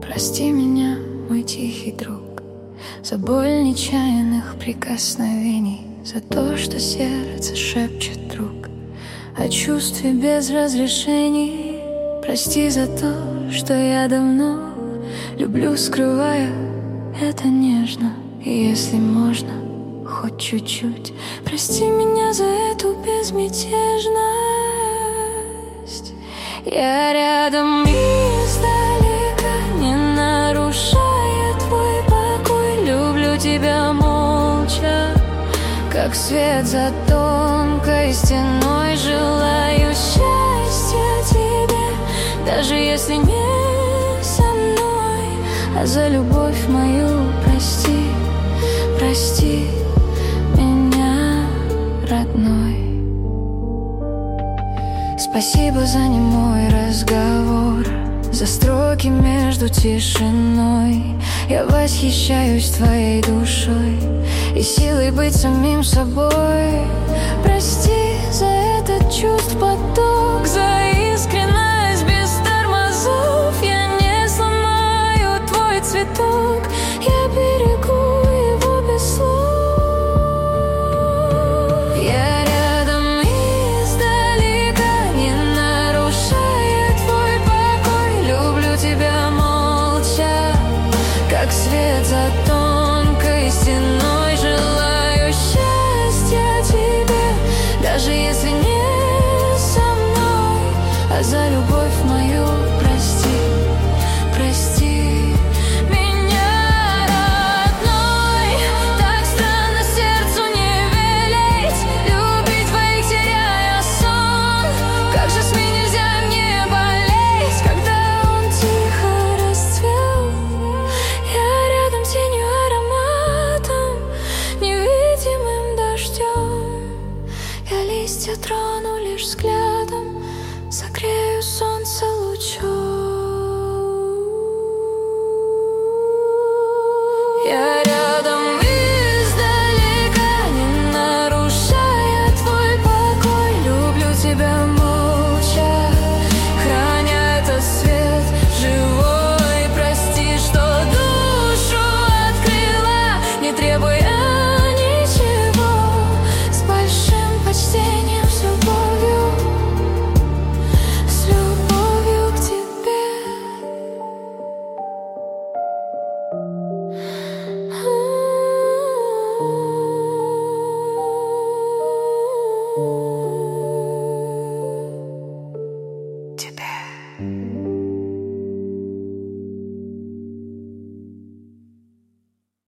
Прости меня, мой тихий друг, за боль нечаянных прикосновений, за то, что сердце шепчет друг о чувстве без разрешений. Прости за то, что я давно люблю, скрывая это нежно. И если можно, хоть чуть-чуть, прости меня за эту безмятежность. Я рядом и издалека, не нарушая твой покой. Люблю тебя молча, как свет за тонкой стеной. Желаю счастья тебе, даже если не со мной. А за любовь мою прости, прости меня, родной. Спасибо за немой разговор, за строки между тишиной. Я восхищаюсь твоей душой и силой быть самим собой. Прости за этот чувств поток, за искренность без тормозов. Я не сломаю твой цветок, я берегу его без слов. Я рядом издалека, не нарушая твой покой. Люблю тебя молча, как свет за то.